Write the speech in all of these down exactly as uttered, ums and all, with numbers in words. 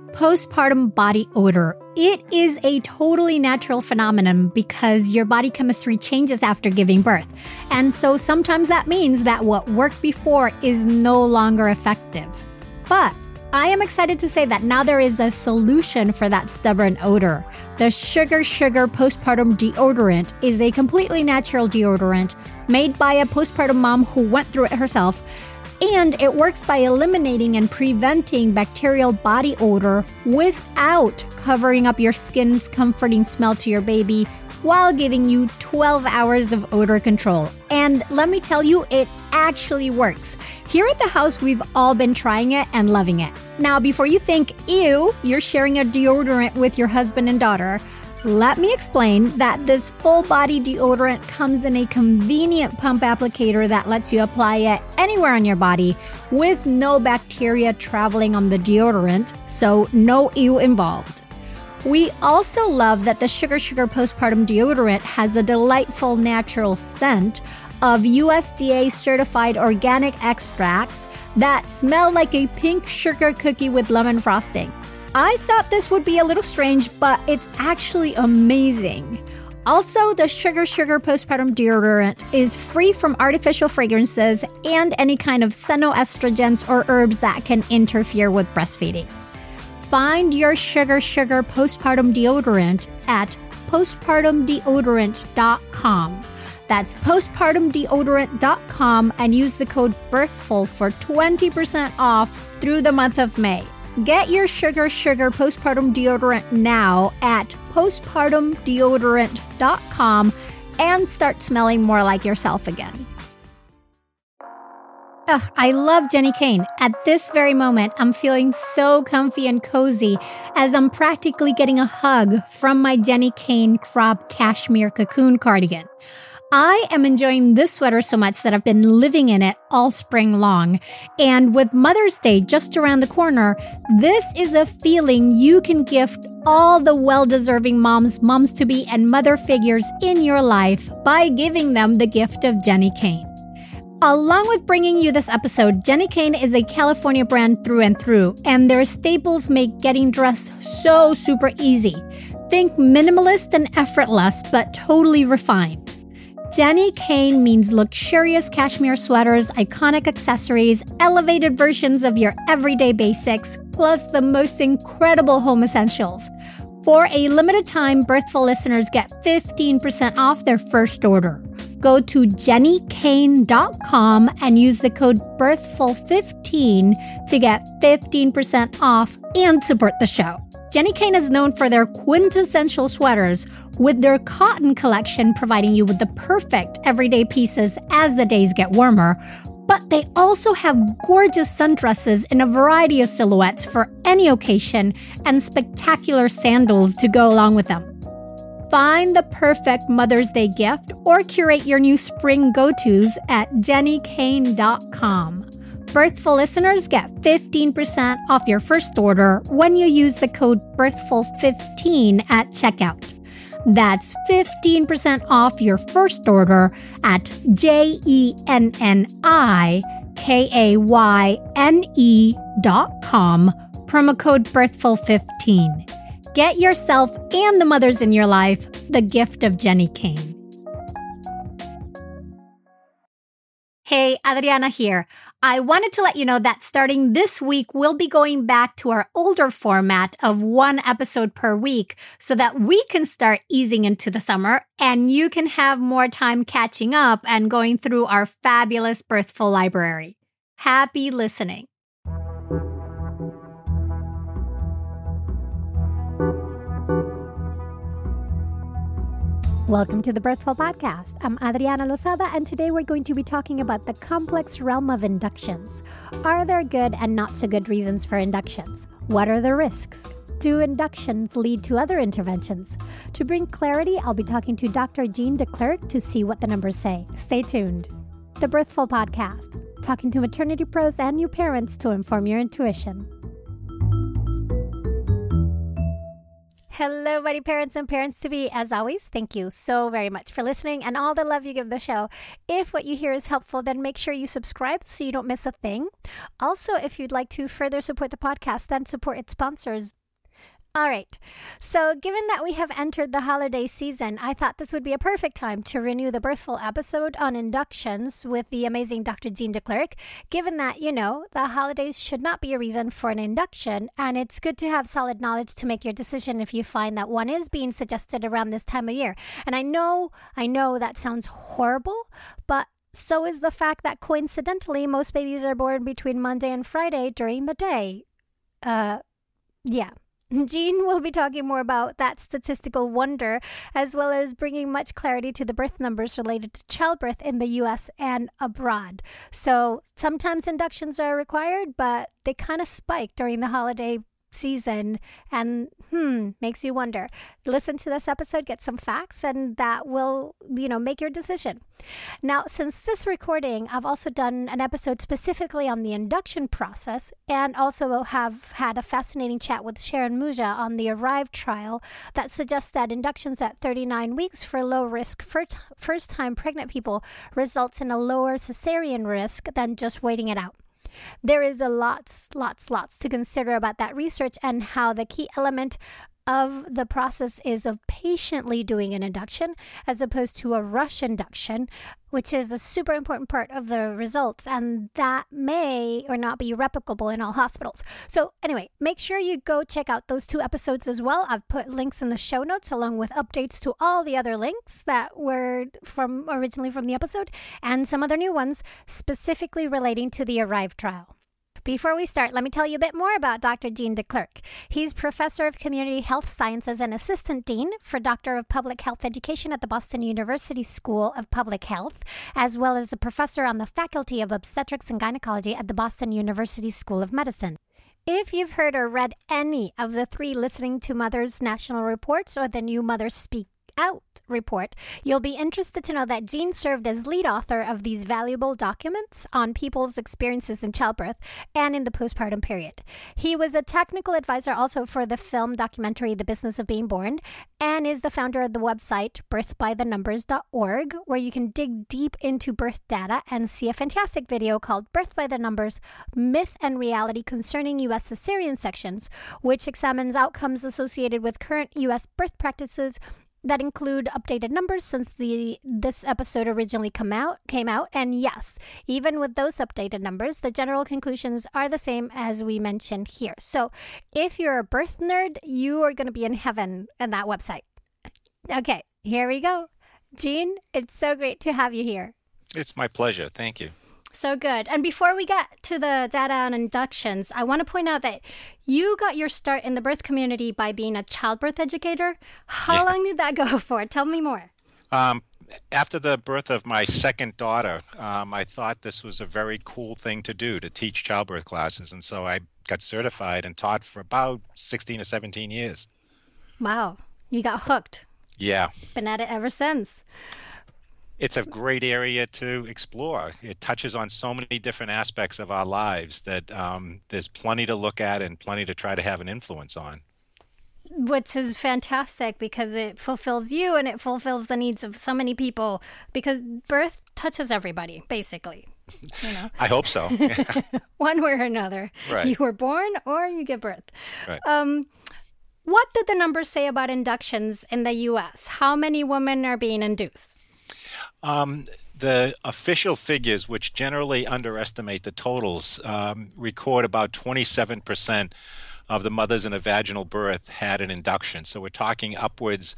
Postpartum body odor. It is a totally natural phenomenon because your body chemistry changes after giving birth. And so sometimes that means that what worked before is no longer effective. But I am excited to say that now there is a solution for that stubborn odor. The Sugar Sugar Postpartum Deodorant is a completely natural deodorant made by a postpartum mom who went through it herself. And it works by eliminating and preventing bacterial body odor without covering up your skin's comforting smell to your baby while giving you twelve hours of odor control. And let me tell you, it actually works. Here at the house, we've all been trying it and loving it. Now, before you think, ew, you're sharing a deodorant with your husband and daughter, let me explain that this full-body deodorant comes in a convenient pump applicator that lets you apply it anywhere on your body with no bacteria traveling on the deodorant, so no ew involved. We also love that the Sugar Sugar Postpartum Deodorant has a delightful natural scent of U S D A-certified organic extracts that smell like a pink sugar cookie with lemon frosting. I thought this would be a little strange, but it's actually amazing. Also, the Sugar Sugar Postpartum Deodorant is free from artificial fragrances and any kind of xenoestrogens or herbs that can interfere with breastfeeding. Find your Sugar Sugar Postpartum Deodorant at postpartum deodorant dot com. That's postpartum deodorant dot com and use the code BIRTHFUL for twenty percent off through the month of May. Get your Sugar Sugar Postpartum Deodorant now at postpartum deodorant dot com and start smelling more like yourself again. Ugh, I love Jenni Kayne. At this very moment, I'm feeling so comfy and cozy as I'm practically getting a hug from my Jenni Kayne crop cashmere cocoon cardigan. I am enjoying this sweater so much that I've been living in it all spring long. And with Mother's Day just around the corner, this is a feeling you can gift all the well-deserving moms, moms-to-be, and mother figures in your life by giving them the gift of Jenni Kayne. Along with bringing you this episode, Jenni Kayne is a California brand through and through, and their staples make getting dressed so super easy. Think minimalist and effortless, but totally refined. Jenni Kayne means luxurious cashmere sweaters, iconic accessories, elevated versions of your everyday basics, plus the most incredible home essentials. For a limited time, Birthful listeners get fifteen percent off their first order. Go to jenni kayne dot com and use the code birthful fifteen to get fifteen percent off and support the show. Jenni Kayne is known for their quintessential sweaters, with their cotton collection providing you with the perfect everyday pieces as the days get warmer. But they also have gorgeous sundresses in a variety of silhouettes for any occasion and spectacular sandals to go along with them. Find the perfect Mother's Day gift or curate your new spring go-tos at jenni kayne dot com. Birthful listeners get fifteen percent off your first order when you use the code birthful fifteen at checkout. That's fifteen percent off your first order at jenni kayne dot com, promo code birthful fifteen. Get yourself and the mothers in your life the gift of Jenni Kayne. Hey, Adriana here. I wanted to let you know that starting this week, we'll be going back to our older format of one episode per week so that we can start easing into the summer and you can have more time catching up and going through our fabulous Birthful library. Happy listening. Welcome to the Birthful Podcast. I'm Adriana Lozada, and today we're going to be talking about the complex realm of inductions. Are there good and not so good reasons for inductions? What are the risks? Do inductions lead to other interventions? To bring clarity, I'll be talking to Doctor Jean DeClercq to see what the numbers say. Stay tuned. The Birthful Podcast, talking to maternity pros and new parents to inform your intuition. Hello, buddy parents and parents-to-be. As always, thank you so very much for listening and all the love you give the show. If what you hear is helpful, then make sure you subscribe so you don't miss a thing. Also, if you'd like to further support the podcast, then support its sponsors. All right. So, given that we have entered the holiday season, I thought this would be a perfect time to renew the Birthful episode on inductions with the amazing Doctor Jean DeClercq, given that, you know, the holidays should not be a reason for an induction, and it's good to have solid knowledge to make your decision if you find that one is being suggested around this time of year. And I know, I know that sounds horrible, but so is the fact that coincidentally, most babies are born between Monday and Friday during the day. Uh, yeah. Jean will be talking more about that statistical wonder, as well as bringing much clarity to the birth numbers related to childbirth in the U S and abroad. So sometimes inductions are required, but they kind of spike during the holiday season and hmm makes you wonder. Listen to this episode, get some facts, and that will, you know, make your decision. Now, since this recording, I've also done an episode specifically on the induction process, and also have had a fascinating chat with Sharon Muja on the ARRIVE trial that suggests that inductions at thirty-nine weeks for low risk first time pregnant people results in a lower cesarean risk than just waiting it out. There is a lots, lots, lots to consider about that research and how the key element of the process is of patiently doing an induction as opposed to a rush induction, which is a super important part of the results, and that may or not be replicable in all hospitals. So anyway, make sure you go check out those two episodes as well. I've put links in the show notes along with updates to all the other links that were from originally from the episode and some other new ones specifically relating to the ARRIVE trial. Before we start, let me tell you a bit more about Doctor Jean DeClercq. He's Professor of Community Health Sciences and Assistant Dean for Doctor of Public Health Education at the Boston University School of Public Health, as well as a professor on the Faculty of Obstetrics and Gynecology at the Boston University School of Medicine. If you've heard or read any of the three Listening to Mothers national reports or the new Mothers Speak Out report, you'll be interested to know that Jean served as lead author of these valuable documents on people's experiences in childbirth and in the postpartum period. He was a technical advisor also for the film documentary The Business of Being Born, and is the founder of the website birth by the numbers dot org, where you can dig deep into birth data and see a fantastic video called Birth by the Numbers, Myth and Reality Concerning U S Cesarean Sections, which examines outcomes associated with current U S birth practices that include updated numbers since the this episode originally come out came out. And yes, even with those updated numbers, the general conclusions are the same as we mentioned here. So if you're a birth nerd, you are going to be in heaven in that website. Okay, here we go. Jean, it's so great to have you here. It's my pleasure. Thank you. So good. And before we get to the data on inductions, I want to point out that you got your start in the birth community by being a childbirth educator. How yeah. long did that go for? Tell me more. Um, after the birth of my second daughter, um, I thought this was a very cool thing to do, to teach childbirth classes. And so I got certified and taught for about sixteen or seventeen years. Wow. You got hooked. Yeah. Been at it ever since. It's a great area to explore. It touches on so many different aspects of our lives that um, there's plenty to look at and plenty to try to have an influence on. Which is fantastic because it fulfills you and it fulfills the needs of so many people, because birth touches everybody, basically. You know? I hope so. One way or another. Right. You were born or you give birth. Right. Um, what did the numbers say about inductions in the U S? How many women are being induced? Um, the official figures, which generally underestimate the totals, um, record about twenty-seven percent of the mothers in a vaginal birth had an induction. So we're talking upwards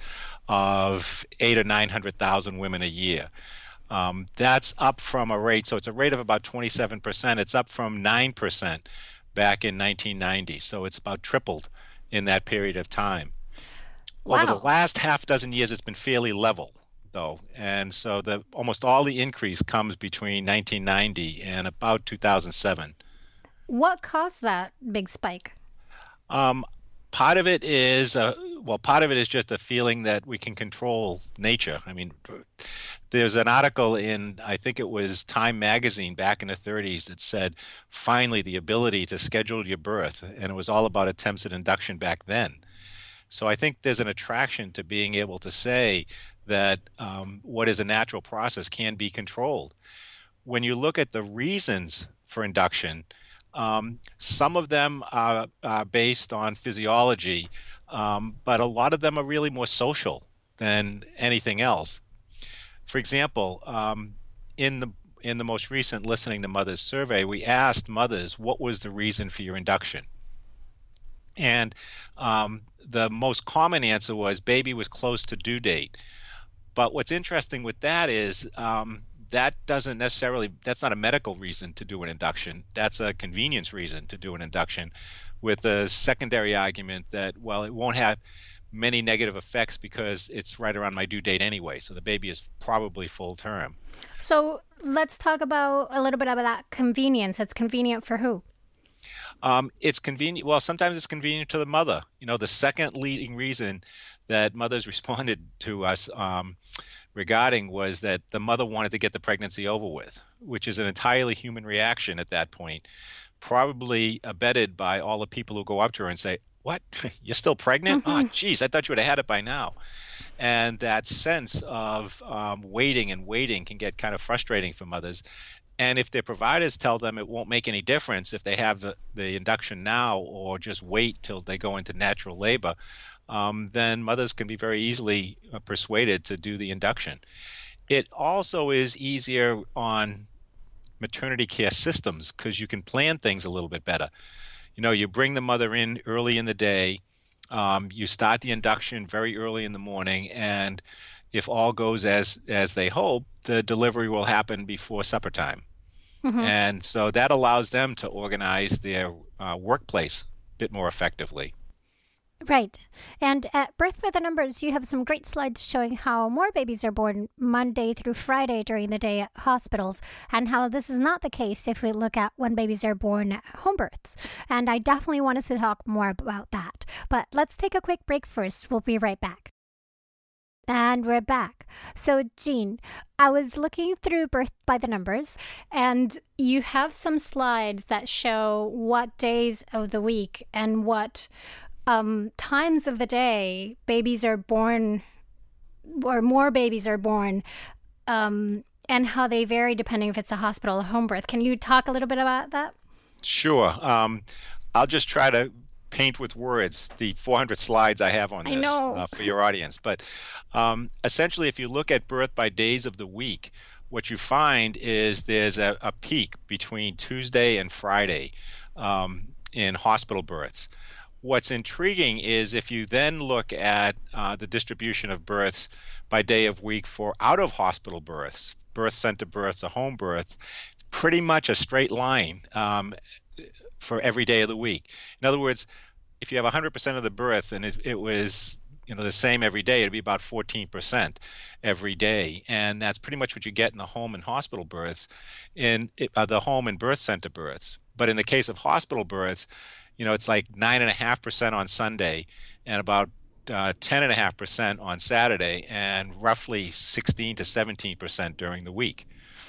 of eight or nine hundred thousand women a year. Um, that's up from a rate, so it's a rate of about twenty-seven percent. It's up from nine percent back in nineteen ninety. So it's about tripled in that period of time. Wow. Over the last half dozen years, it's been fairly level, though. And so the almost all the increase comes between nineteen ninety and about two thousand seven. What caused that big spike? Um, part of it is, uh, well, part of it is just a feeling that we can control nature. I mean, there's an article in, I think it was Time magazine back in the thirties that said, finally, the ability to schedule your birth. And it was all about attempts at induction back then. So I think there's an attraction to being able to say that um, what is a natural process can be controlled. When you look at the reasons for induction, Um, some of them are, are based on physiology, um, but a lot of them are really more social than anything else. For example, um, in the in the most recent Listening to Mothers survey, we asked mothers what was the reason for your induction, and um, the most common answer was baby was close to due date. But what's interesting with that is um, that doesn't necessarily, that's not a medical reason to do an induction. That's a convenience reason to do an induction, with the secondary argument that, well, it won't have many negative effects because it's right around my due date anyway. So the baby is probably full term. So let's talk about a little bit about that convenience. It's convenient for who? Um, it's convenient. Well, sometimes it's convenient to the mother. You know, the second leading reason that mothers responded to us um, regarding was that the mother wanted to get the pregnancy over with, which is an entirely human reaction at that point, probably abetted by all the people who go up to her and say, "What? You're still pregnant? Oh, Mm-hmm. geez, I thought you would have had it by now." And that sense of um, waiting and waiting can get kind of frustrating for mothers. And if their providers tell them it won't make any difference if they have the, the induction now or just wait till they go into natural labor, um, then mothers can be very easily uh, persuaded to do the induction. It also is easier on maternity care systems because you can plan things a little bit better. You know, you bring the mother in early in the day, um, you start the induction very early in the morning, and if all goes as as they hope, the delivery will happen before supper time. Mm-hmm. And so that allows them to organize their uh, workplace a bit more effectively. Right. And at Birth by the Numbers, you have some great slides showing how more babies are born Monday through Friday during the day at hospitals, and how this is not the case if we look at when babies are born at home births. And I definitely want us to talk more about that. But let's take a quick break first. We'll be right back. And we're back. So, Jean, I was looking through Birth by the Numbers, and you have some slides that show what days of the week and what um, times of the day babies are born, or more babies are born, um, and how they vary depending if it's a hospital or home birth. Can you talk a little bit about that? Sure. Um, I'll just try to paint with words the four hundred slides I have on I this know. uh, for your audience. But um, essentially, if you look at birth by days of the week, what you find is there's a, a peak between Tuesday and Friday um, in hospital births. What's intriguing is if you then look at uh, the distribution of births by day of week for out-of-hospital births, birth center births, or home births, pretty much a straight line um, for every day of the week. In other words, if you have one hundred percent of the births and it, it was you know the same every day, it'd be about fourteen percent every day, and that's pretty much what you get in the home and hospital births, in uh, the home and birth center births. But in the case of hospital births, you know, it's like nine and a half percent on Sunday, and about uh, ten and a half percent on Saturday, and roughly sixteen to seventeen percent during the week.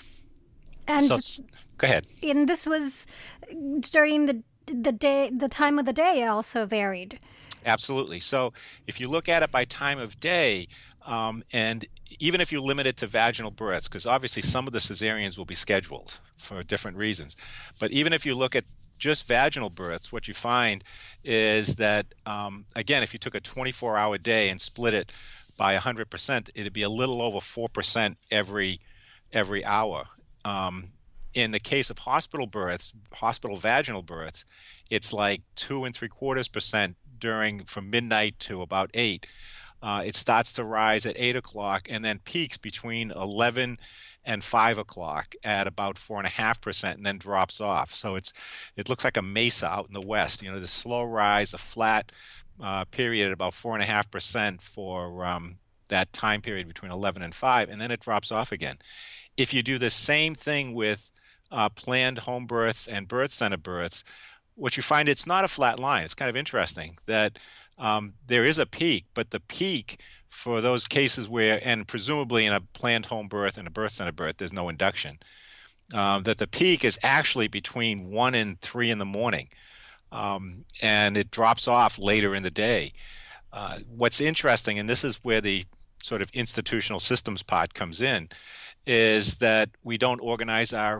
And So, go ahead. and this was during the the day, the time of the day also varied. Absolutely. So, if you look at it by time of day, um, and even if you limit it to vaginal births, because obviously some of the cesareans will be scheduled for different reasons, but even if you look at just vaginal births, what you find is that, um, again, if you took a twenty-four hour day and split it by one hundred percent, it'd be a little over four percent every every hour. Um, in the case of hospital births, hospital vaginal births, it's like two and three quarters percent during from midnight to about eight. Uh, it starts to rise at eight o'clock and then peaks between eleven and five o'clock at about four and a half percent, and then drops off. So it's it looks like a mesa out in the west. You know, the slow rise, a flat uh, period at about four and a half percent for um, that time period between eleven and five, and then it drops off again. If you do the same thing with uh, planned home births and birth center births, what you find, it's not a flat line. It's kind of interesting that um, there is a peak, but the peak for those cases where, and presumably in a planned home birth and a birth center birth, there's no induction, um, that the peak is actually between one and three in the morning, um, and it drops off later in the day. Uh, what's interesting, and this is where the sort of institutional systems part comes in, is that we don't organize our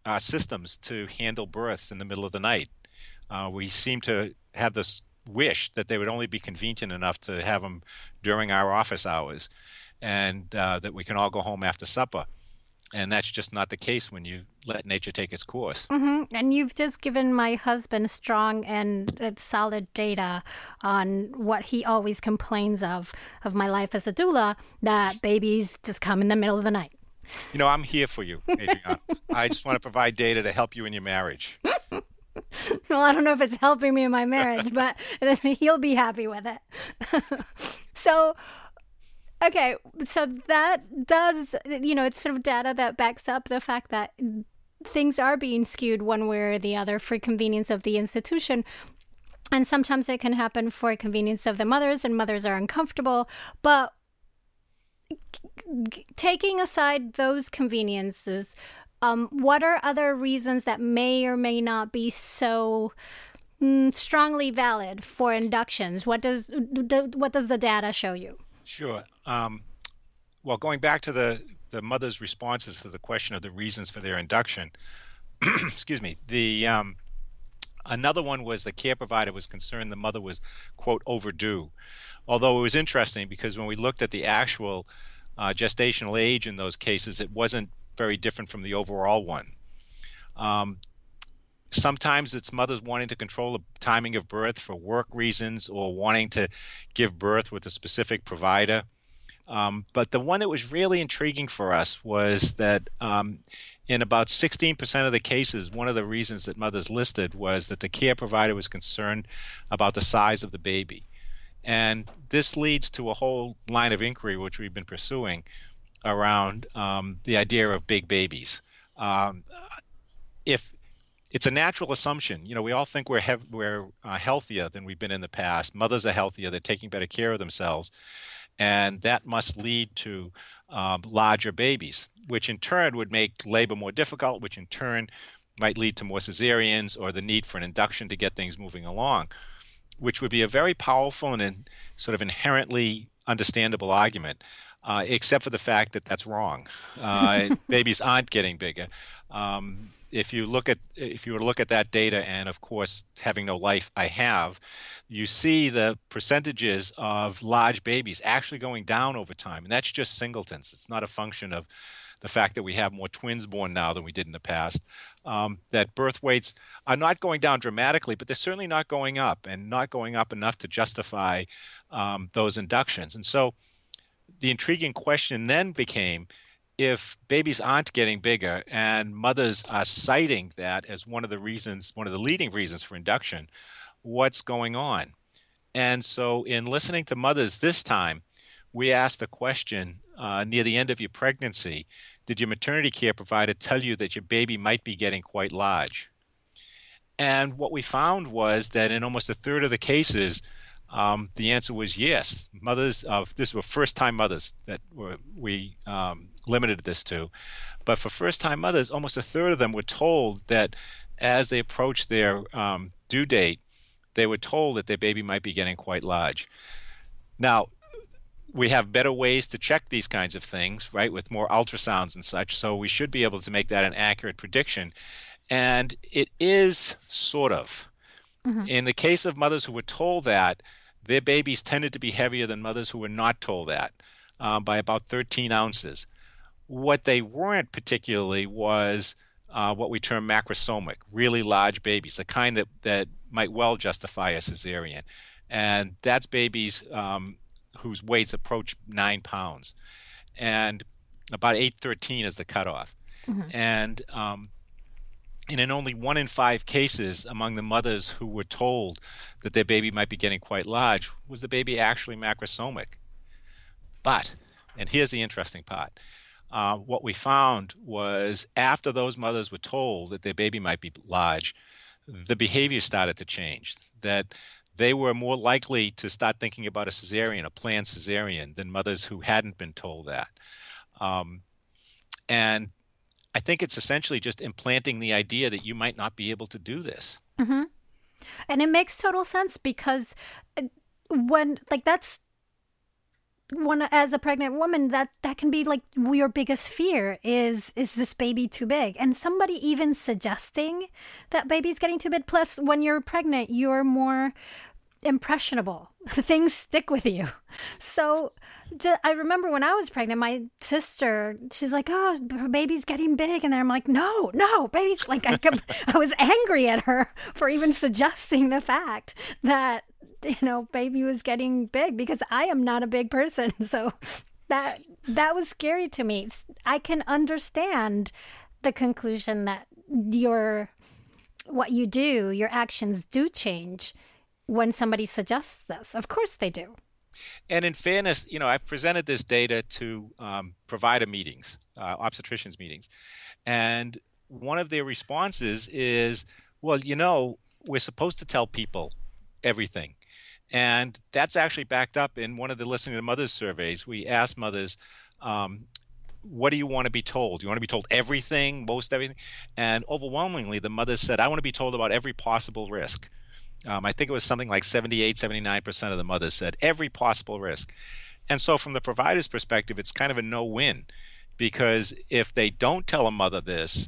our systems to handle births in the middle of the night. Uh, we seem to have this wish that they would only be convenient enough to have them during our office hours, and uh, that we can all go home after supper. And that's just not the case when you let nature take its course. Mm-hmm. And you've just given my husband strong and uh, solid data on what he always complains of, of my life as a doula, that babies just come in the middle of the night. You know, I'm here for you, Adriana. I just want to provide data to help you in your marriage. Well, I don't know if it's helping me in my marriage, but he'll be happy with it. So, okay, so that does, you know, it's sort of data that backs up the fact that things are being skewed one way or the other for convenience of the institution. And sometimes it can happen for convenience of the mothers, and mothers are uncomfortable. But taking aside those conveniences, um, what are other reasons that may or may not be so mm, strongly valid for inductions? What does what does the data show you? Sure. Um, well, going back to the, the mother's responses to the question of the reasons for their induction, excuse me, the um, another one was the care provider was concerned the mother was, quote, overdue. Although it was interesting because when we looked at the actual uh, gestational age in those cases, it wasn't very different from the overall one. Um, sometimes it's mothers wanting to control the timing of birth for work reasons or wanting to give birth with a specific provider. Um, but the one that was really intriguing for us was that um, in about sixteen percent of the cases, one of the reasons that mothers listed was that the care provider was concerned about the size of the baby. And this leads to a whole line of inquiry, which we've been pursuing, around um, the idea of big babies. Um, if it's a natural assumption, you know, we all think we're hev- we're uh, healthier than we've been in the past. Mothers are healthier; they're taking better care of themselves, and that must lead to um, larger babies, which in turn would make labor more difficult, which in turn might lead to more cesareans or the need for an induction to get things moving along, which would be a very powerful and in, sort of inherently understandable argument. Uh, except for the fact that that's wrong. Uh, babies aren't getting bigger. Um, if you look at if you were to look at that data, and of course, having no life, I have, you see the percentages of large babies actually going down over time, and that's just singletons. It's not a function of the fact that we have more twins born now than we did in the past. Um, that birth weights are not going down dramatically, but they're certainly not going up, and not going up enough to justify um, those inductions. And so the intriguing question then became, if babies aren't getting bigger and mothers are citing that as one of the reasons, one of the leading reasons for induction, what's going on? And so in listening to mothers this time, we asked the question uh, near the end of your pregnancy, did your maternity care provider tell you that your baby might be getting quite large? And what we found was that in almost a third of the cases, Um, the answer was yes. Mothers of this were first-time mothers that were we um, limited this to, but for first-time mothers, almost a third of them were told that as they approached their um, due date, they were told that their baby might be getting quite large. Now, we have better ways to check these kinds of things, right, with more ultrasounds and such, so we should be able to make that an accurate prediction, and it is sort of. Mm-hmm. In the case of mothers who were told that, their babies tended to be heavier than mothers who were not told that uh, by about thirteen ounces. What they weren't particularly was uh, what we term macrosomic, really large babies, the kind that, that might well justify a cesarean. And that's babies um, whose weights approach nine pounds. And about eight thirteen is the cutoff. Mm-hmm. And um, And in only one in five cases among the mothers who were told that their baby might be getting quite large was the baby actually macrosomic. But, and here's the interesting part, uh, what we found was after those mothers were told that their baby might be large, the behavior started to change, that they were more likely to start thinking about a cesarean, a planned cesarean, than mothers who hadn't been told that. Um, and I think it's essentially just implanting the idea that you might not be able to do this. Mm-hmm. And it makes total sense because when, like, that's one as a pregnant woman, that that can be like your biggest fear is is this baby too big? And somebody even suggesting that baby's getting too big. Plus, when you're pregnant, you're more impressionable. Things stick with you. So I remember when I was pregnant, my sister, she's like, oh, her baby's getting big. And then I'm like, no, no, baby's like, I, kept, I was angry at her for even suggesting the fact that, you know, baby was getting big, because I am not a big person. So that that was scary to me. I can understand the conclusion that your what you do, your actions do change when somebody suggests this. Of course they do. And in fairness, you know, I've presented this data to um, provider meetings, uh, obstetricians meetings, and one of their responses is, well, you know, we're supposed to tell people everything. And that's actually backed up in one of the Listening to Mothers surveys. We asked mothers, um, what do you want to be told? Do you want to be told everything, most everything? And overwhelmingly, the mothers said, I want to be told about every possible risk. Um, I think it was something like seventy-eight, seventy-nine percent of the mothers said every possible risk. And so from the provider's perspective, it's kind of a no-win, because if they don't tell a mother this,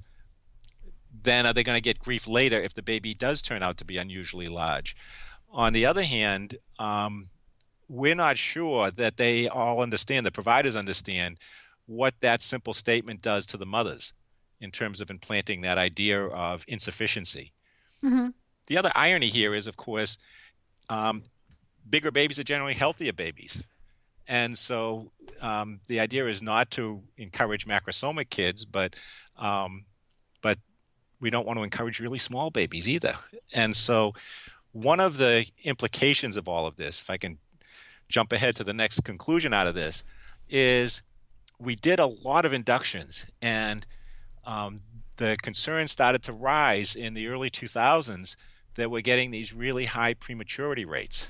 then are they going to get grief later if the baby does turn out to be unusually large? On the other hand, um, we're not sure that they all understand, the providers understand, what that simple statement does to the mothers in terms of implanting that idea of insufficiency. Mm-hmm. The other irony here is, of course, um, bigger babies are generally healthier babies. And so um, the idea is not to encourage macrosomic kids, but um, but we don't want to encourage really small babies either. And so one of the implications of all of this, if I can jump ahead to the next conclusion out of this, is we did a lot of inductions, and um, the concern started to rise in the early two thousands that we're getting these really high prematurity rates.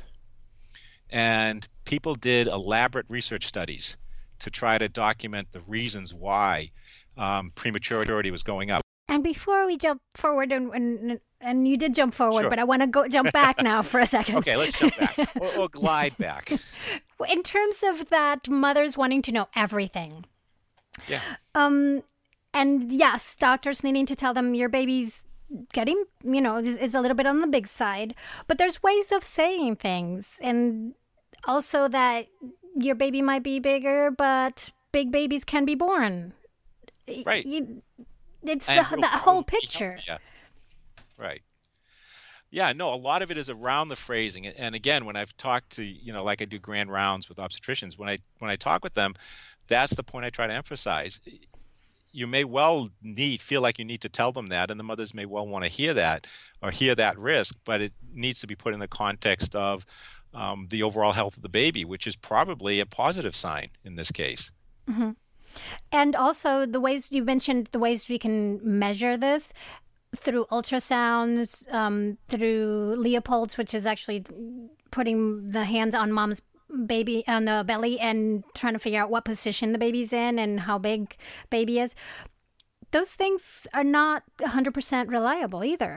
And people did elaborate research studies to try to document the reasons why um, prematurity was going up. And before we jump forward, and and, and you did jump forward, Sure. but I want to go jump back now for a second. Okay, let's jump back, or, or glide back. In terms of that, mothers wanting to know everything. Yeah. Um, and yes, doctors needing to tell them your baby's getting, you know, is, is a little bit on the big side. But there's ways of saying things, and also that your baby might be bigger, but big babies can be born. Right. You, it's And the, will that whole probably be picture. healthier. Right. Yeah, no, a lot of it is around the phrasing. And again, when I've talked to, you know, like I do grand rounds with obstetricians, when I when I talk with them, that's the point I try to emphasize. You may well need feel like you need to tell them that, and the mothers may well want to hear that or hear that risk, but it needs to be put in the context of um, the overall health of the baby, which is probably a positive sign in this case. Mm-hmm. And also the ways you mentioned, the ways we can measure this through ultrasounds, um, through Leopold's, which is actually putting the hands on mom's baby on the belly and trying to figure out what position the baby's in and how big baby is. Those things are not one hundred percent reliable either.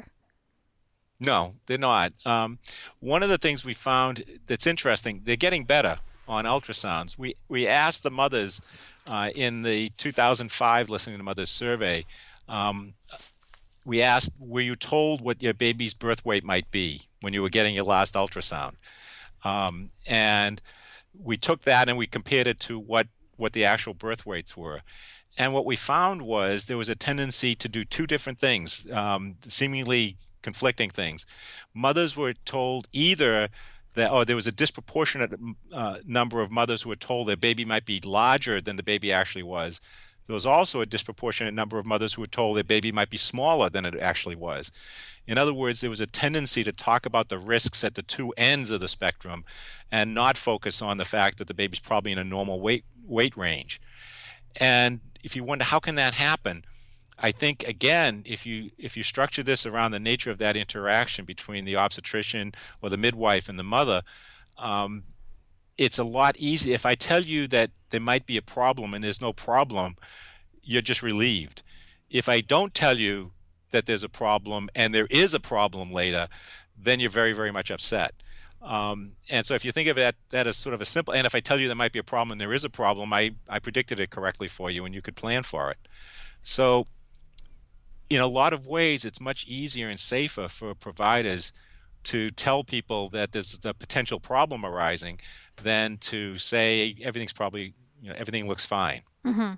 No, they're not. Um, one of the things we found that's interesting, they're getting better on ultrasounds. We we asked the mothers uh, in the two thousand five Listening to Mothers survey, um, we asked, were you told what your baby's birth weight might be when you were getting your last ultrasound? Um, and we took that and we compared it to what, what the actual birth weights were. And what we found was there was a tendency to do two different things, um, seemingly conflicting things. Mothers were told either that, or there was a disproportionate uh, number of mothers who were told their baby might be larger than the baby actually was. There was also a disproportionate number of mothers who were told their baby might be smaller than it actually was. In other words, there was a tendency to talk about the risks at the two ends of the spectrum and not focus on the fact that the baby's probably in a normal weight weight range. And if you wonder how can that happen, I think, again, if you if you structure this around the nature of that interaction between the obstetrician or the midwife and the mother, um, it's a lot easier. If I tell you that there might be a problem and there's no problem, you're just relieved. If I don't tell you that there's a problem and there is a problem later, then you're very, very much upset. Um, and so if you think of it that as sort of a simple, and if I tell you there might be a problem and there is a problem, I, I predicted it correctly for you and you could plan for it. So in a lot of ways, it's much easier and safer for providers to tell people that there's a potential problem arising than to say everything's probably, you know, everything looks fine. Mm-hmm.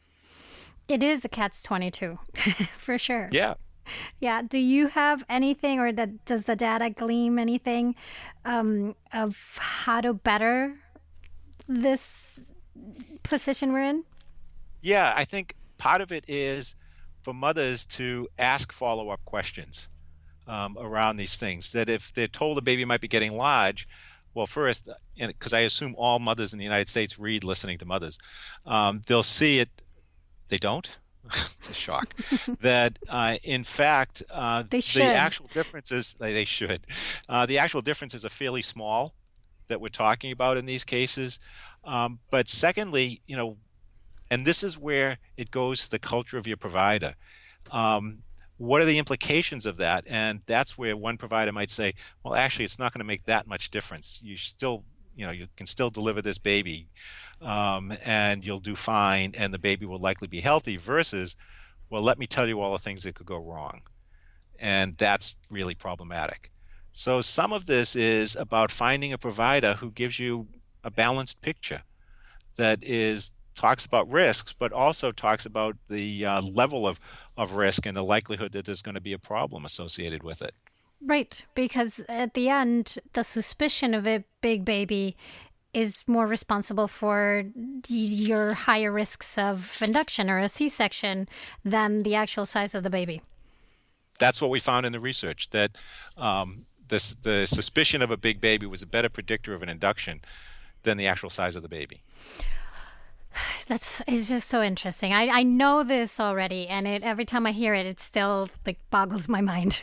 It is a catch twenty-two, for sure. Yeah. Yeah. Do you have anything, or that does the data gleam anything um, of how to better this position we're in? Yeah, I think part of it is for mothers to ask follow-up questions um, around these things. That if they're told the baby might be getting large, well, first, because I assume all mothers in the United States read Listening to Mothers, um, they'll see it. They don't? It's a shock. That, uh, in fact, uh, they should. the actual differences, they, they should. Uh, the actual differences are fairly small that we're talking about in these cases. Um, but secondly, you know, and this is where it goes to the culture of your provider. Um, what are the implications of that? And that's where one provider might say, well, actually, it's not going to make that much difference. You still, you know, you can still deliver this baby um, and you'll do fine and the baby will likely be healthy versus, well, let me tell you all the things that could go wrong. And that's really problematic. So some of this is about finding a provider who gives you a balanced picture that is talks about risks, but also talks about the uh, level of, of risk and the likelihood that there's going to be a problem associated with it. Right, because at the end, the suspicion of a big baby is more responsible for your higher risks of induction or a C-section than the actual size of the baby. That's what we found in the research, that um, this, the suspicion of a big baby was a better predictor of an induction than the actual size of the baby. That's it's just so interesting. I, I know this already, and it every time I hear it, it still like boggles my mind.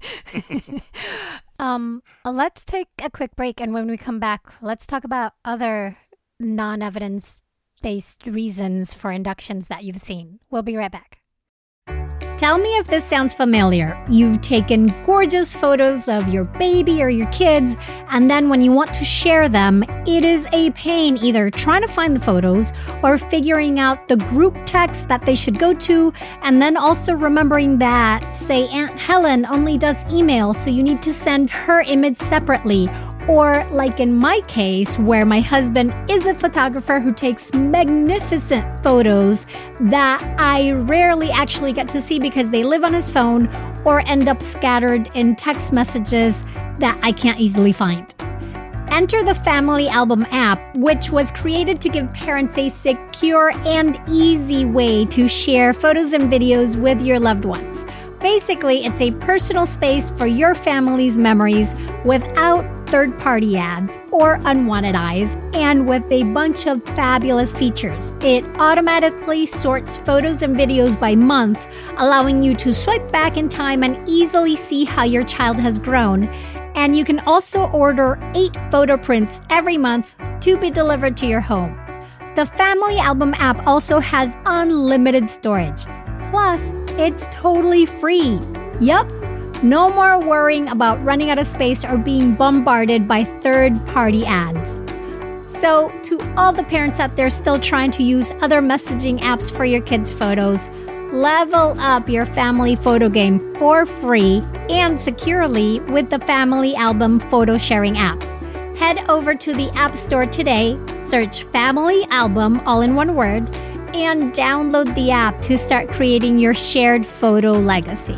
um, let's take a quick break, and when we come back, let's talk about other non-evidence-based reasons for inductions that you've seen. We'll be right back. Tell me if this sounds familiar. You've taken gorgeous photos of your baby or your kids, and then when you want to share them, it is a pain either trying to find the photos or figuring out the group text that they should go to, and then also remembering that, say, Aunt Helen only does email, so you need to send her image separately. Or like in my case, where my husband is a photographer who takes magnificent photos that I rarely actually get to see because they live on his phone or end up scattered in text messages that I can't easily find. Enter the Family Album app, which was created to give parents a secure and easy way to share photos and videos with your loved ones. Basically, it's a personal space for your family's memories without third-party ads or unwanted eyes, and with a bunch of fabulous features. It automatically sorts photos and videos by month, allowing you to swipe back in time and easily see how your child has grown. And you can also order eight photo prints every month to be delivered to your home. The Family Album app also has unlimited storage. Plus, it's totally free. Yup, no more worrying about running out of space or being bombarded by third-party ads. So, to all the parents out there still trying to use other messaging apps for your kids' photos, level up your family photo game for free and securely with the Family Album photo sharing app. Head over to the App Store today, search Family Album, all in one word, and download the app to start creating your shared photo legacy.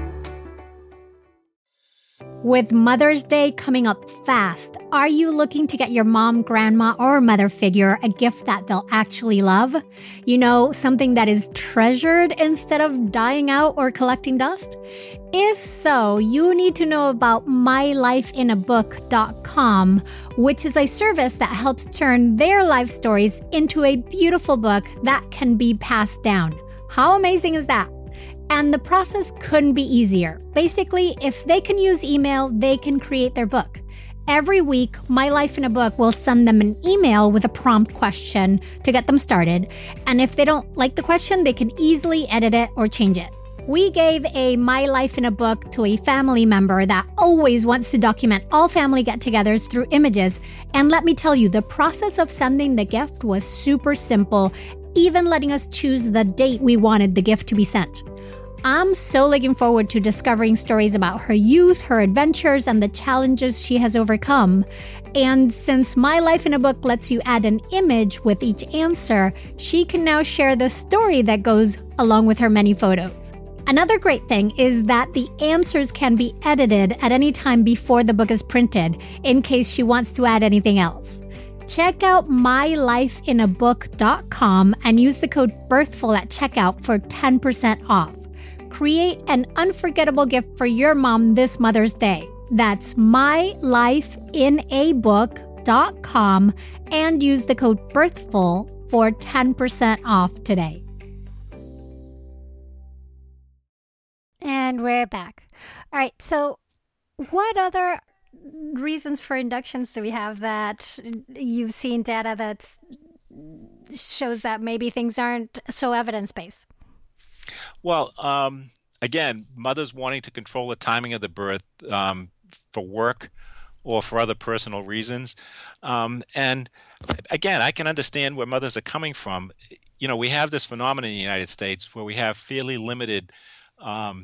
With Mother's Day coming up fast, are you looking to get your mom, grandma, or mother figure a gift that they'll actually love? You know, something that is treasured instead of dying out or collecting dust? If so, you need to know about my life in a book dot com, which is a service that helps turn their life stories into a beautiful book that can be passed down. How amazing is that? And the process couldn't be easier. Basically, if they can use email, they can create their book. Every week, My Life in a Book will send them an email with a prompt question to get them started. And if they don't like the question, they can easily edit it or change it. We gave a My Life in a Book to a family member that always wants to document all family get-togethers through images. And let me tell you, the process of sending the gift was super simple, even letting us choose the date we wanted the gift to be sent. I'm so looking forward to discovering stories about her youth, her adventures, and the challenges she has overcome. And since My Life in a Book lets you add an image with each answer, she can now share the story that goes along with her many photos. Another great thing is that the answers can be edited at any time before the book is printed, in case she wants to add anything else. Check out my life in a book dot com and use the code BIRTHFUL at checkout for ten percent off. Create an unforgettable gift for your mom this Mother's Day. That's my life in a book dot com and use the code BIRTHFUL for ten percent off today. And we're back. All right, so what other reasons for inductions do we have that you've seen data that shows that maybe things aren't so evidence-based? Well, um, again, mothers wanting to control the timing of the birth um, for work or for other personal reasons. Um, and again, I can understand where mothers are coming from. You know, we have this phenomenon in the United States where we have fairly limited um,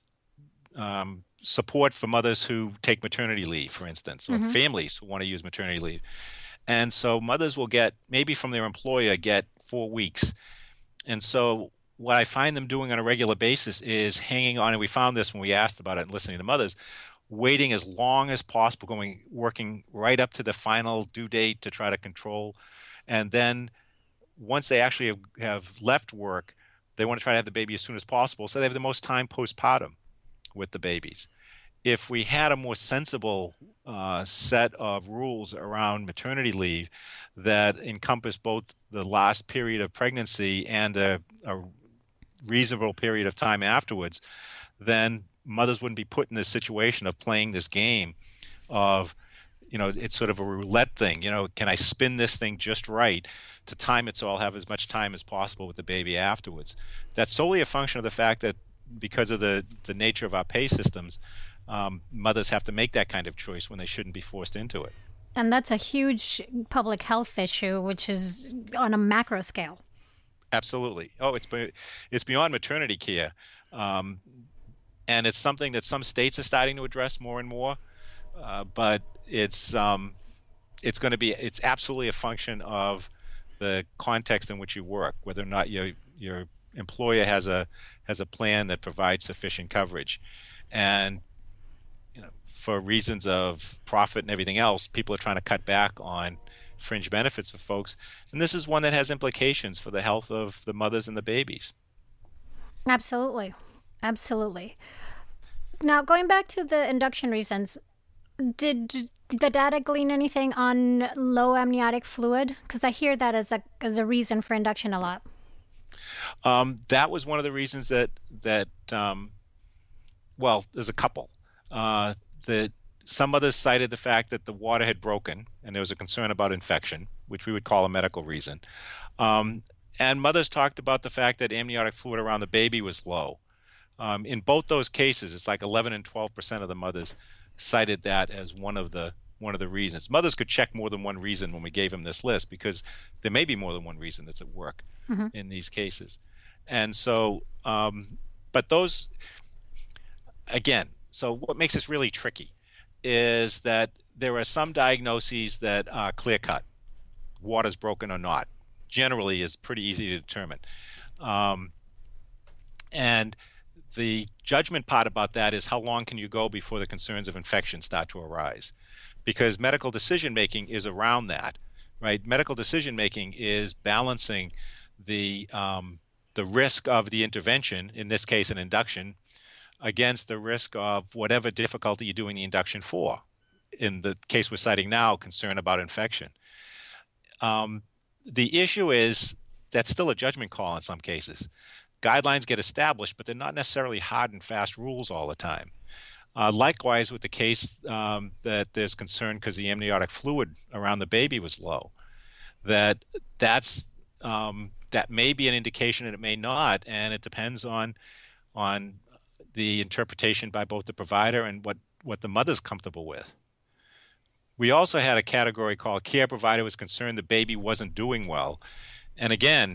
um, support for mothers who take maternity leave, for instance, or mm-hmm. families who want to use maternity leave. And so mothers will get, maybe from their employer, get four weeks. And so what I find them doing on a regular basis is hanging on, and we found this when we asked about it and listening to mothers, waiting as long as possible, going working right up to the final due date to try to control. And then once they actually have, have left work, they want to try to have the baby as soon as possible, so they have the most time postpartum with the babies. If we had a more sensible uh, set of rules around maternity leave that encompass both the last period of pregnancy and a, a reasonable period of time afterwards, then mothers wouldn't be put in this situation of playing this game of, you know, it's sort of a roulette thing. You know, can I spin this thing just right to time it so I'll have as much time as possible with the baby afterwards? That's solely a function of the fact that because of the, the nature of our pay systems, um, mothers have to make that kind of choice when they shouldn't be forced into it. And that's a huge public health issue, which is on a macro scale. Absolutely. Oh, it's it's beyond maternity care. Um, and it's something that some states are starting to address more and more. Uh, but it's um, it's going to be, it's absolutely a function of the context in which you work, whether or not your your employer has a has a plan that provides sufficient coverage. And you know, for reasons of profit and everything else, people are trying to cut back on fringe benefits for folks. And this is one that has implications for the health of the mothers and the babies. Absolutely. Absolutely. Now, going back to the induction reasons, did the data glean anything on low amniotic fluid? Because I hear that as a as a reason for induction a lot. Um, that was one of the reasons that, that um, well, there's a couple. Uh, the, some mothers cited the fact that the water had broken and there was a concern about infection, which we would call a medical reason. Um, and mothers talked about the fact that amniotic fluid around the baby was low. Um, in both those cases, it's like eleven and twelve percent of the mothers cited that as one of the one of the reasons. Mothers could check more than one reason when we gave them this list, because there may be more than one reason that's at work mm-hmm. in these cases. And so, um, but those, again, so what makes this really tricky is that there are some diagnoses that are clear-cut. Water's broken or not, generally is pretty easy to determine. Um, and the judgment part about that is how long can you go before the concerns of infection start to arise? Because medical decision-making is around that, right? Medical decision-making is balancing the um, the risk of the intervention, in this case an induction, against the risk of whatever difficulty you're doing the induction for. In the case we're citing now, concern about infection. Um, the issue is that's still a judgment call in some cases. Guidelines get established, but they're not necessarily hard and fast rules all the time. Uh, likewise, with the case um, that there's concern because the amniotic fluid around the baby was low, that that's um, that may be an indication and it may not, and it depends on on the interpretation by both the provider and what, what the mother's comfortable with. We also had a category called care provider was concerned the baby wasn't doing well. And again,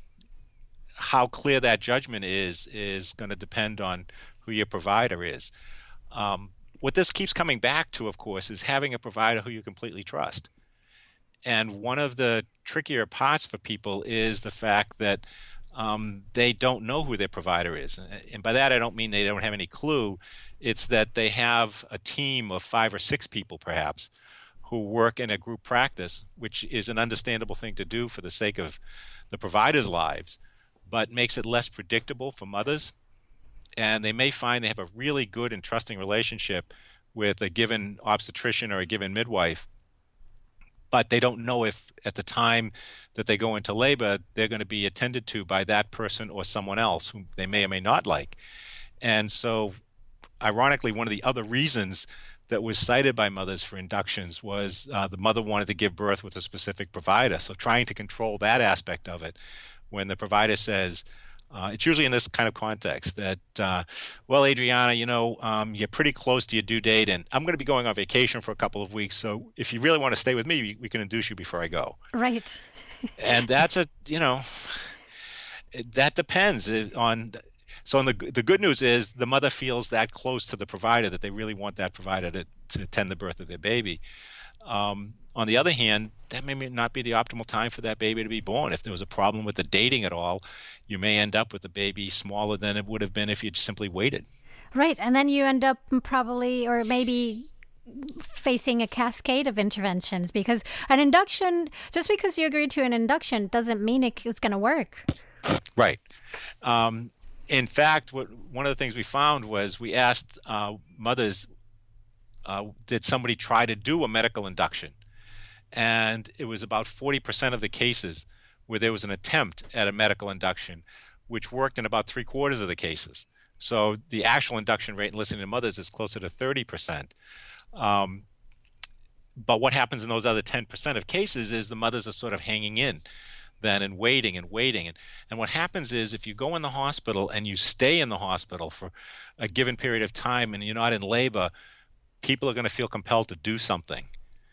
how clear that judgment is, is going to depend on who your provider is. Um, what this keeps coming back to, of course, is having a provider who you completely trust. And one of the trickier parts for people is the fact that um, they don't know who their provider is. And by that, I don't mean they don't have any clue. It's that they have a team of five or six people, perhaps, who work in a group practice, which is an understandable thing to do for the sake of the providers' lives, but makes it less predictable for mothers. And they may find they have a really good and trusting relationship with a given obstetrician or a given midwife, but they don't know if at the time that they go into labor, they're going to be attended to by that person or someone else whom they may or may not like. And so, ironically, one of the other reasons that was cited by mothers for inductions was uh, the mother wanted to give birth with a specific provider. So trying to control that aspect of it, when the provider says, uh, it's usually in this kind of context that, uh, well, Adriana, you know, um, you're pretty close to your due date, and I'm going to be going on vacation for a couple of weeks. So if you really want to stay with me, we can induce you before I go. Right. And that's a, you know, that depends on. So the the good news is the mother feels that close to the provider that they really want that provider to, to attend the birth of their baby. Um, on the other hand, that may not be the optimal time for that baby to be born. If there was a problem with the dating at all, you may end up with a baby smaller than it would have been if you'd simply waited. Right. And then you end up probably, or maybe facing a cascade of interventions, because an induction, just because you agree to an induction doesn't mean it's going to work. Right. Um, in fact, what, one of the things we found was we asked uh, mothers, uh, did somebody try to do a medical induction? And it was about forty percent of the cases where there was an attempt at a medical induction, which worked in about three quarters of the cases. So the actual induction rate in listening to mothers is closer to thirty percent. Um, but what happens in those other ten percent of cases is the mothers are sort of hanging in then and waiting and waiting. And, and what happens is if you go in the hospital and you stay in the hospital for a given period of time and you're not in labor, people are going to feel compelled to do something.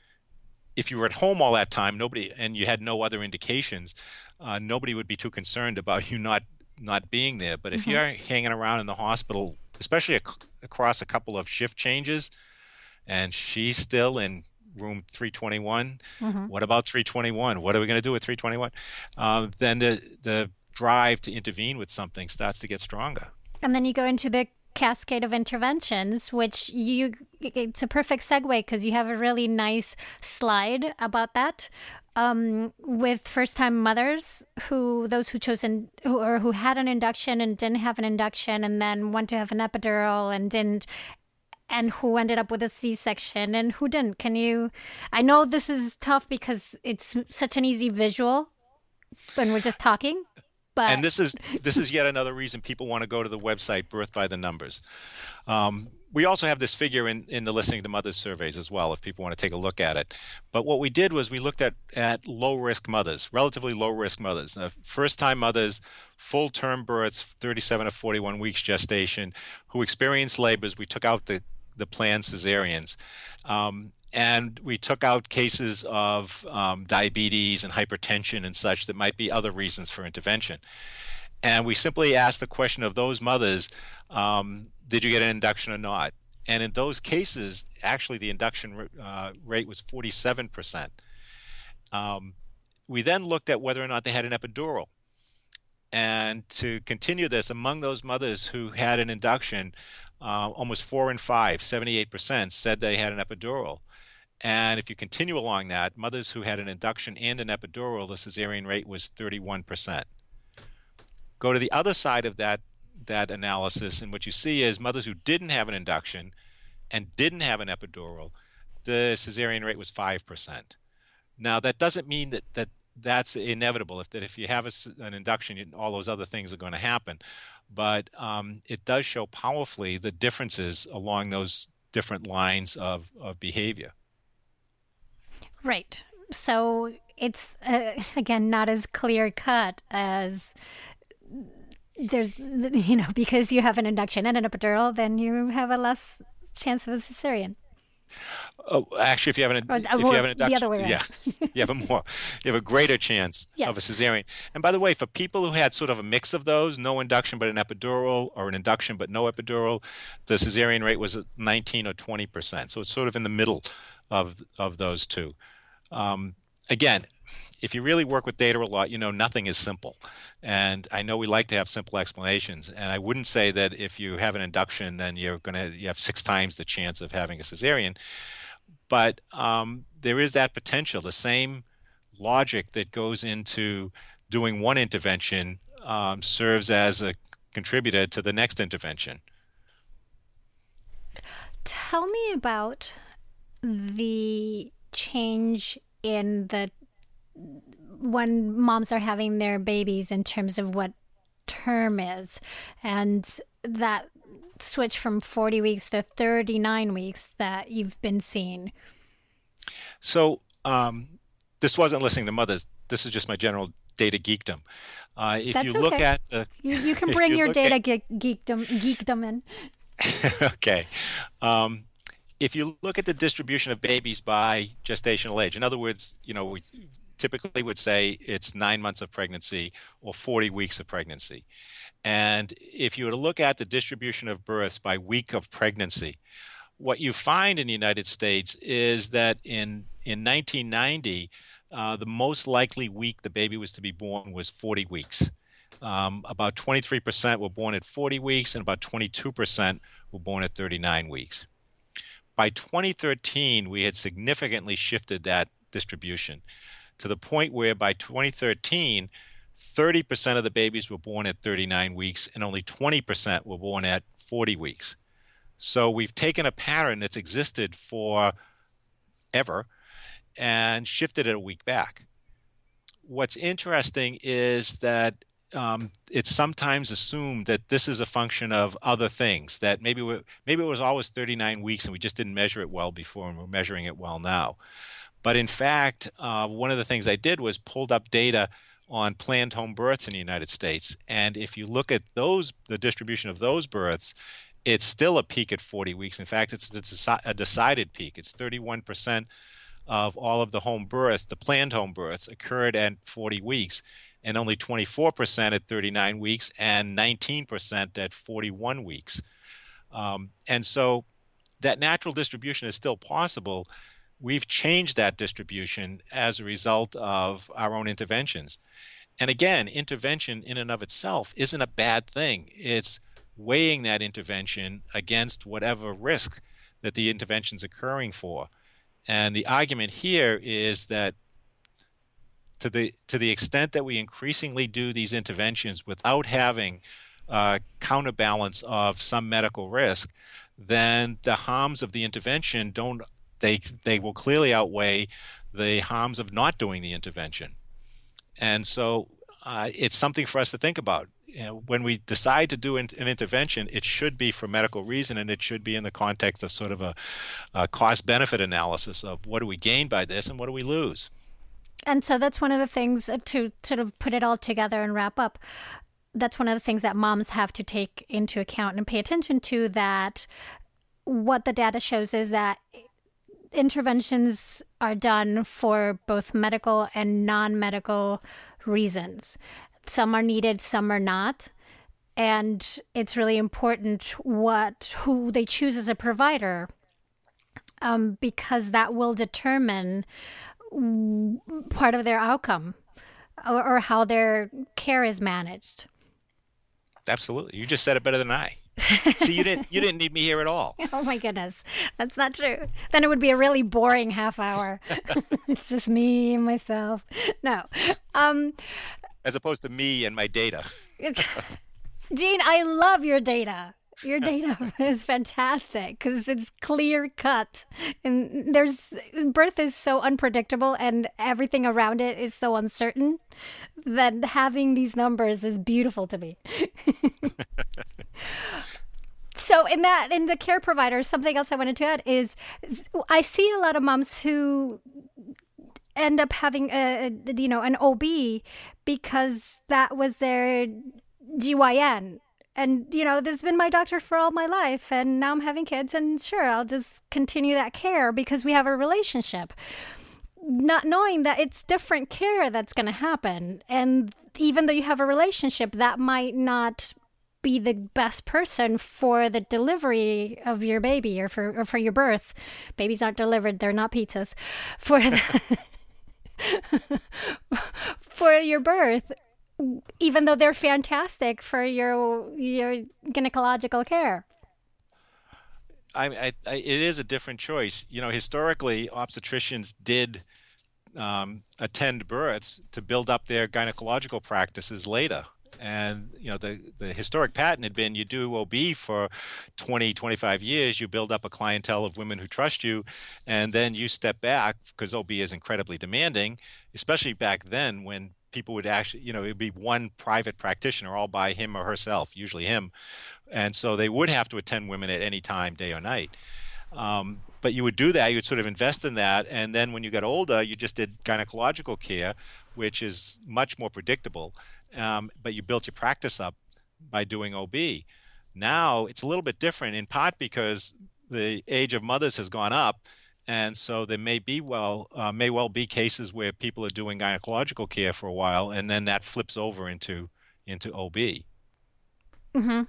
If you were at home all that time, nobody, and you had no other indications, uh, nobody would be too concerned about you not not being there. But if mm-hmm. you're hanging around in the hospital, especially ac- across a couple of shift changes, and she's still in room three twenty-one, mm-hmm. what about three twenty-one? What are we going to do with three twenty-one? Uh, then the the drive to intervene with something starts to get stronger. And then you go into the cascade of interventions, which you, it's a perfect segue because you have a really nice slide about that um, with first-time mothers, who those who chose in, who, or who had an induction and didn't have an induction and then went to have an epidural and didn't, and who ended up with a C-section and who didn't. Can you, I know this is tough because it's such an easy visual when we're just talking. But. And this is this is yet another reason people want to go to the website Birth by the Numbers. Um, we also have this figure in, in the Listening to Mothers surveys as well, if people want to take a look at it. But what we did was we looked at, at low-risk mothers, relatively low-risk mothers, uh, first-time mothers, full-term births, thirty-seven to forty-one weeks gestation, who experienced labors. We took out the, the planned cesareans. Um, And we took out cases of um, diabetes and hypertension and such that might be other reasons for intervention. And we simply asked the question of those mothers, um, did you get an induction or not? And in those cases, actually the induction uh, rate was forty-seven percent. Um, we then looked at whether or not they had an epidural. And to continue this, among those mothers who had an induction, uh, almost four in five, seventy-eight percent, said they had an epidural. And if you continue along that, mothers who had an induction and an epidural, the cesarean rate was thirty-one percent. Go to the other side of that, that analysis, and what you see is mothers who didn't have an induction and didn't have an epidural, the cesarean rate was five percent. Now, that doesn't mean that, that that's inevitable, if, that if you have a, an induction, you, all those other things are going to happen. But um, it does show powerfully the differences along those different lines of, of behavior. Right. So it's, uh, again, not as clear cut as there's, you know, because you have an induction and an epidural, then you have a less chance of a cesarean. Oh, actually, if you have an Or, if or you have an the other induction, way around. yeah, you have a more you have a greater chance Yeah. of a cesarean. And by the way, for people who had sort of a mix of those, no induction but an epidural, or an induction but no epidural, the cesarean rate was nineteen or twenty percent. So it's sort of in the middle of of those two. Um, again, if you really work with data a lot, you know nothing is simple. And I know we like to have simple explanations. And I wouldn't say that if you have an induction, then you're going to you have six times the chance of having a cesarean. But um, there is that potential. The same logic that goes into doing one intervention um, serves as a contributor to the next intervention. Tell me about the change in the when moms are having their babies in terms of what term is, and that switch from forty weeks to thirty-nine weeks that you've been seeing. So um, this wasn't listening to mothers. This is just my general data geekdom. Uh, if That's you look okay. at the, You, you can if bring you your look data at- geek, geekdom, geekdom in. okay. Um, if you look at the distribution of babies by gestational age, in other words, you know, we typically would say it's nine months of pregnancy or forty weeks of pregnancy. And if you were to look at the distribution of births by week of pregnancy, what you find in the United States is that in, in nineteen ninety, uh, the most likely week the baby was to be born was forty weeks. Um, about twenty-three percent were born at forty weeks, and about twenty-two percent were born at thirty-nine weeks. By twenty thirteen, we had significantly shifted that distribution to the point where by twenty thirteen, thirty percent of the babies were born at thirty-nine weeks, and only twenty percent were born at forty weeks. So we've taken a pattern that's existed for ever and shifted it a week back. What's interesting is that um, it's sometimes assumed that this is a function of other things, that maybe we maybe it was always thirty-nine weeks and we just didn't measure it well before, and we're measuring it well now. But in fact, uh, one of the things I did was pulled up data on planned home births in the United States. And if you look at those, the distribution of those births, it's still a peak at forty weeks. In fact, it's, it's a decided peak. It's thirty-one percent of all of the home births, the planned home births, occurred at forty weeks, and only twenty-four percent at thirty-nine weeks, and nineteen percent at forty-one weeks. Um, and so that natural distribution is still possible. We've changed that distribution as a result of our own interventions. And again, intervention in and of itself isn't a bad thing. It's weighing that intervention against whatever risk that the intervention's occurring for. And the argument here is that to the to the extent that we increasingly do these interventions without having a counterbalance of some medical risk, then the harms of the intervention don't they they will clearly outweigh the harms of not doing the intervention. And so uh, it's something for us to think about. You know, when we decide to do an, an intervention, it should be for medical reason, and it should be in the context of sort of a, a cost-benefit analysis of what do we gain by this and what do we lose. And so that's one of the things, uh, to sort of put it all together and wrap up, that's one of the things that moms have to take into account and pay attention to, that what the data shows is that interventions are done for both medical and non-medical reasons. Some are needed, some are not. And it's really important what who they choose as a provider, um, because that will determine part of their outcome or, or how their care is managed. Absolutely. You just said it better than I. See, you didn't you didn't need me here at all. Oh my goodness, that's not true. Then it would be a really boring half hour. It's just me and myself. No. Um, As opposed to me and my data. Gene, I love your data. Your data is fantastic because it's clear cut, and there's birth is so unpredictable and everything around it is so uncertain that having these numbers is beautiful to me. So in that, in the care providers, something else I wanted to add is I see a lot of moms who end up having a, you know, an O B because that was their G Y N. And, you know, this has been my doctor for all my life. And now I'm having kids. And sure, I'll just continue that care because we have a relationship. Not knowing that it's different care that's going to happen. And even though you have a relationship, that might not be the best person for the delivery of your baby or for or for your birth. Babies aren't delivered. They're not pizzas. For the for your birth, even though they're fantastic for your your gynecological care. I, I, I it is a different choice. You know, historically, obstetricians did um, attend births to build up their gynecological practices later. And, you know, the, the historic pattern had been you do O B for twenty, twenty-five years, you build up a clientele of women who trust you, and then you step back because O B is incredibly demanding, especially back then when people would actually, you know, it would be one private practitioner all by him or herself, usually him. And so they would have to attend women at any time, day or night. Um, but you would do that, you would sort of invest in that. And then when you got older, you just did gynecological care, which is much more predictable. Um, but you built your practice up by doing O B. Now it's a little bit different, in part because the age of mothers has gone up. And so there may be well, uh, may well be cases where people are doing gynecological care for a while, and then that flips over into into O B. Mm-hmm.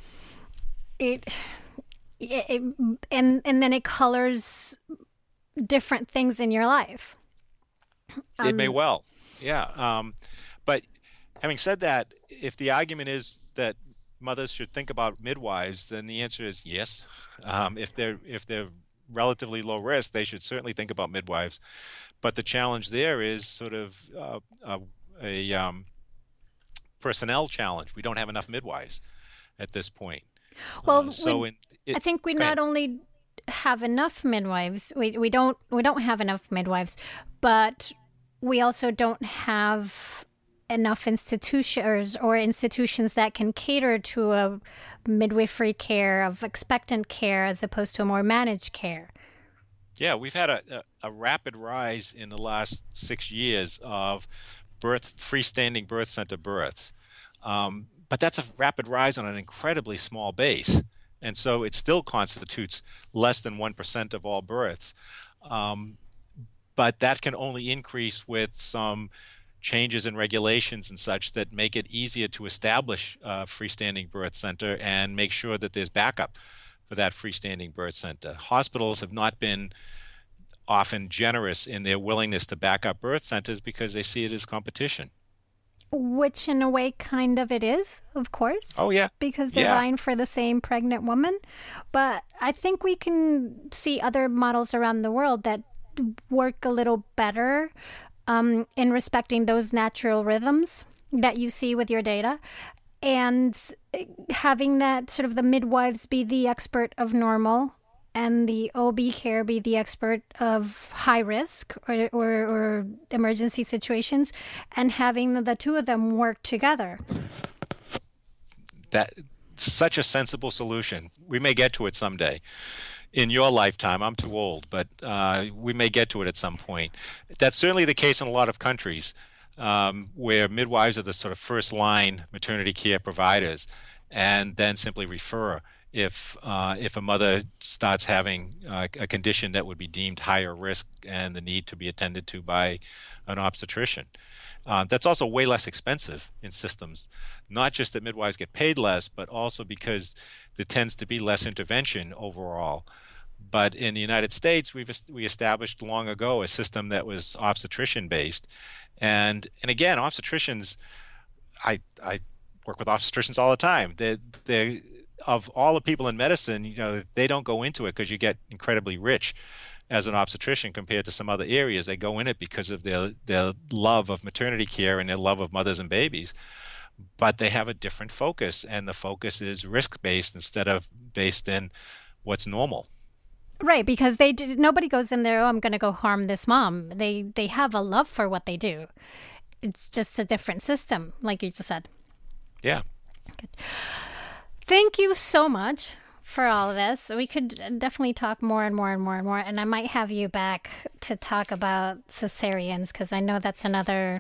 It, it, it and and then it colors different things in your life. Um, it may Um, well, yeah. Um, but having said that, if the argument is that mothers should think about midwives, then the answer is yes. Um, if they're if they're relatively low risk, they should certainly think about midwives. But the challenge there is sort of uh, a, a um, personnel challenge. We don't have enough midwives at this point. Well, Uh, so we, in it, I think we go not ahead. only have enough midwives, we we don't we don't have enough midwives, but we also don't have enough institutions or institutions that can cater to a midwifery care of expectant care as opposed to a more managed care. Yeah, we've had a, a, a rapid rise in the last six years of birth freestanding birth center births. Um, but that's a rapid rise on an incredibly small base. And so it still constitutes less than one percent of all births. Um, but that can only increase with some changes in regulations and such that make it easier to establish a freestanding birth center and make sure that there's backup for that freestanding birth center. Hospitals have not been often generous in their willingness to back up birth centers because they see it as competition. Which, in a way, kind of it is, of course, Oh, yeah. because they're Yeah. vying for the same pregnant woman. But I think we can see other models around the world that work a little better um, in respecting those natural rhythms that you see with your data. And having that sort of the midwives be the expert of normal and the O B care be the expert of high risk or, or, or emergency situations, and having the, the two of them work together. That such a sensible solution. We may get to it someday. In your lifetime, I'm too old, but uh, we may get to it at some point. That's certainly the case in a lot of countries um, where midwives are the sort of first line maternity care providers, and then simply refer if uh, if a mother starts having uh, a condition that would be deemed higher risk and the need to be attended to by an obstetrician. Uh, that's also way less expensive in systems, not just that midwives get paid less, but also because there tends to be less intervention overall. But in the United States, we've we established long ago a system that was obstetrician based, and and again, obstetricians, I I work with obstetricians all the time. They they of all the people in medicine, you know, they don't go into it because you get incredibly rich as an obstetrician compared to some other areas. They go in it because of their their love of maternity care and their love of mothers and babies. But they have a different focus, and the focus is risk-based instead of based in what's normal. Right, because they did, nobody goes in there, oh, I'm going to go harm this mom. They they have a love for what they do. It's just a different system, like you just said. Yeah. Good. Thank you so much for all of this. We could definitely talk more and more and more and more, and I might have you back to talk about cesareans because I know that's another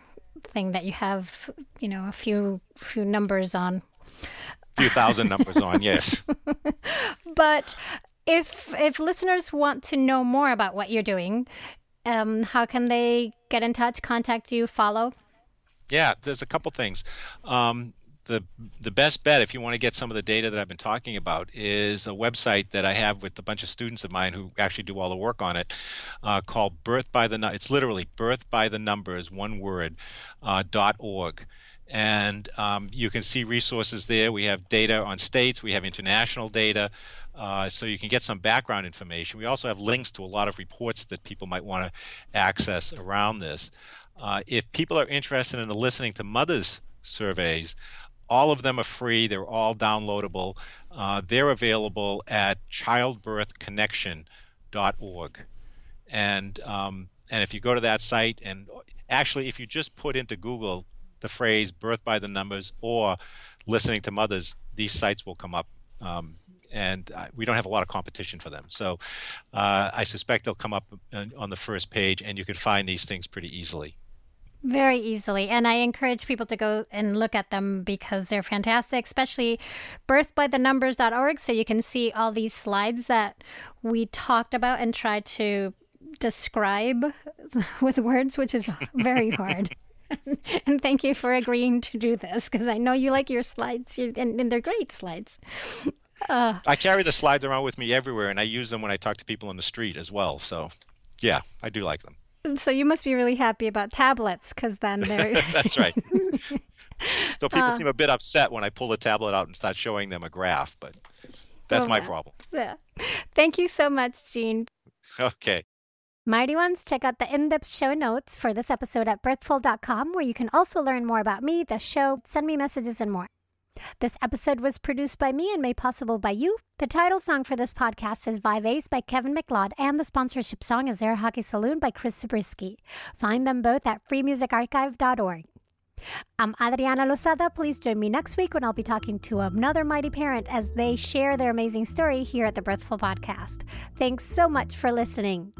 something that you have, you know, a few few numbers on. A few thousand numbers on, yes. But if if listeners want to know more about what you're doing, um, how can they get in touch, contact you, follow? Yeah, there's a couple things. Um, the the best bet, if you want to get some of the data that I've been talking about, is a website that I have with a bunch of students of mine who actually do all the work on it, uh, called Birth by the Nu- It's literally Birth by the Numbers, one word, uh, dot org. And um, you can see resources there. We have data on states. We have international data. Uh, so you can get some background information. We also have links to a lot of reports that people might want to access around this. Uh, if people are interested in listening to mothers' surveys, all of them are free. They're all downloadable. Uh, they're available at childbirth connection dot org. And um, and if you go to that site, and actually if you just put into Google the phrase birth by the numbers or listening to mothers, these sites will come up. Um, and uh, we don't have a lot of competition for them. So uh, I suspect they'll come up on the first page, and you can find these things pretty easily. Very easily. And I encourage people to go and look at them because they're fantastic, especially birth by the numbers dot org. So you can see all these slides that we talked about and tried to describe with words, which is very hard. And thank you for agreeing to do this, because I know you like your slides, and, and they're great slides. Uh, I carry the slides around with me everywhere, and I use them when I talk to people on the street as well. So, yeah, I do like them. So you must be really happy about tablets, because then they're... That's right. So people uh, seem a bit upset when I pull the tablet out and start showing them a graph, but that's oh, my yeah. problem. Yeah. Thank you so much, Gene. Okay. Mighty Ones, check out the in-depth show notes for this episode at birthful dot com, where you can also learn more about me, the show, send me messages, and more. This episode was produced by me and made possible by you. The title song for this podcast is Vivace by Kevin MacLeod, and the sponsorship song is Air Hockey Saloon by Chris Zabriskie. Find them both at free music archive dot org. I'm Adriana Lozada. Please join me next week when I'll be talking to another mighty parent as they share their amazing story here at the Birthful Podcast. Thanks so much for listening.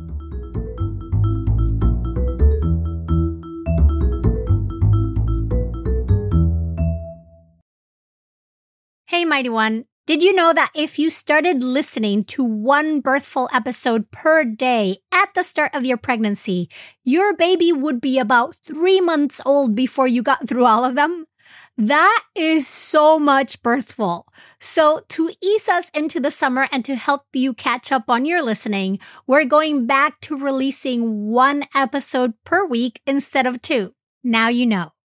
Hey, Mighty One. Did you know that if you started listening to one Birthful episode per day at the start of your pregnancy, your baby would be about three months old before you got through all of them? That is so much Birthful. So to ease us into the summer and to help you catch up on your listening, we're going back to releasing one episode per week instead of two. Now you know.